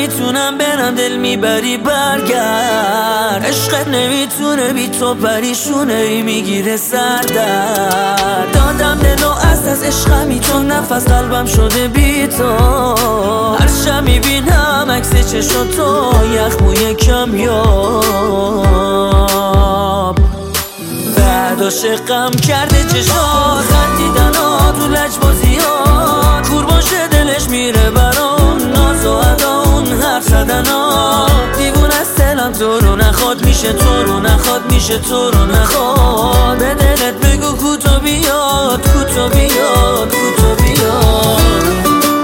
نمیتونم برم دل میبری برگرد. عشقت نمیتونه بی تو پریشونه ای میگیره سردرد. دادم دلو از عشقمی تو نفس قلبم شده بی تو. هر شب میبینم عکس چشم تو یخ موی کمیاب. بعد عاشقم کرده چشات خندیدنا تو لجبازیات. کور باشه دلش میره برام ناز و اداون حرف زدنا. دیوون از دلم تو رو نخواد میشه تو رو نخواد میشه تو رو نخواد. به دلت بگو کوتو بیاد کوتو بیاد کوتو بیاد.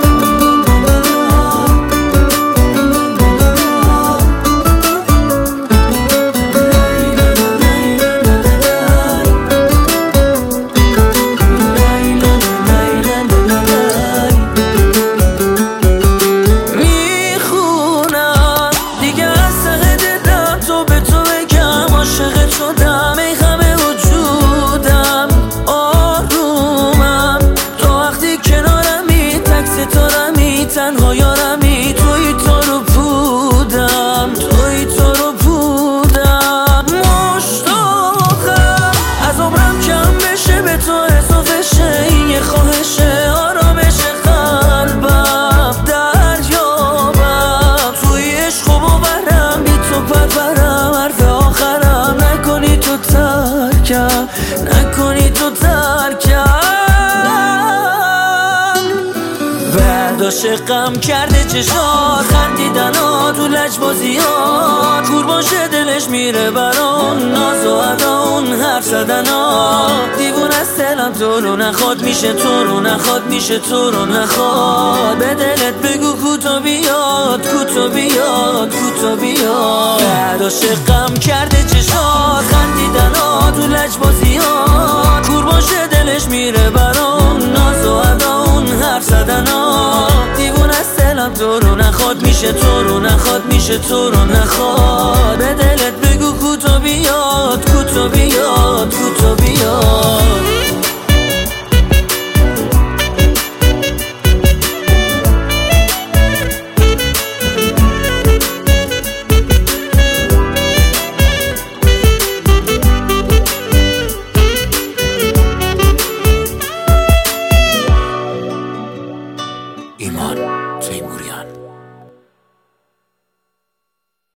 تنها یارمی توی تو رو بودم توی تو رو بودم. مشتاقم از عمرم کم بشه به تو اضافه شه. این یه خواهشه آرامش قلبم دریابم. توی عشق و باورم بی تو پرورم. حرف آخرم نکنی تو ترکم نکنی تو ترکم. عاشقم کرده چشات خندیدنا تو لجبازیات. کور باشه دلش میره برام ناز و اداون حرف زدنا. دیوون از دلم تو رو نخواد میشه تو رو نخواد میشه تو رو نخواد. به دلت بگو کوتو بیاد کوتو بیاد کوتو بیاد. بعد عاشقم کرده چشات خندیدنا تو لجبازیات. کور باشه دلش میره برام ناز و اداون حرف زدنا. دیوون از دلم تو رو نخواد میشه تو رو نخواد میشه تو رو نخواد. به دلت بگو کوتو بیاد کوتو بیاد کوتو